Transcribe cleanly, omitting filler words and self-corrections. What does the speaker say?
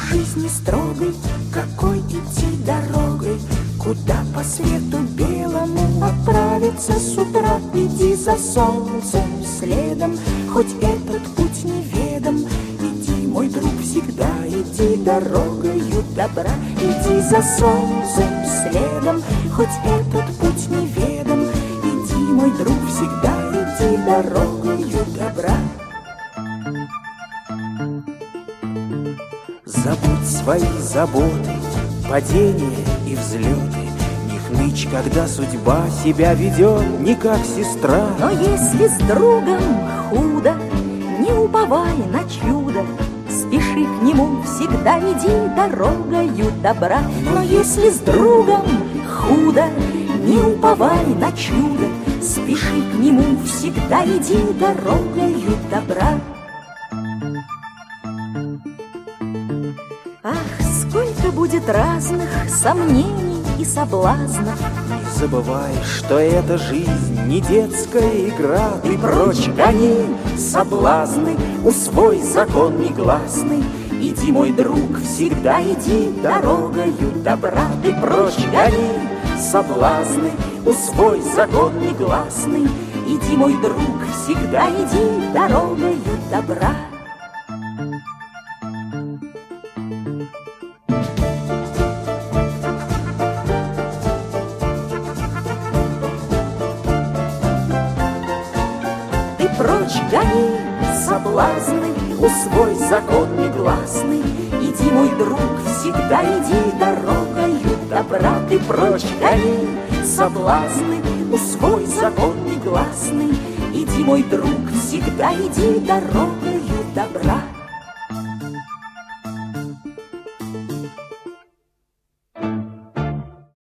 жизни строгой, какой идти дорогой? Куда по свету белому отправиться с утра? Иди за солнцем следом, хоть этот путь неведом. Иди, мой друг, всегда иди дорогою добра. Иди за солнцем следом, хоть этот путь неведом. Иди, мой друг, всегда иди дорогою добра. Забудь свои заботы, падения и взлеты. Не хнычь, когда судьба себя ведет не как сестра. Но если с другом худо, не уповай на чудо. Спеши к нему, всегда иди дорогою добра. Но если с другом худо, не уповай на чудо. Спеши к нему, всегда иди дорогою добра. Ах, сколько будет разных сомнений и соблазнов. Не забывай, что эта жизнь не детская игра. Ты прочь гони соблазны, усвой закон негласный. Иди, мой друг, всегда иди дорогою добра. Ты прочь гони соблазны, усвой закон негласный. Иди, мой друг, всегда иди дорогою добра. Прочь гони соблазны, усвой закон негласный. Иди, мой друг, всегда иди дорогою добра. Ты прочь гони соблазны, усвой закон негласный. Иди, мой друг, всегда иди дорогою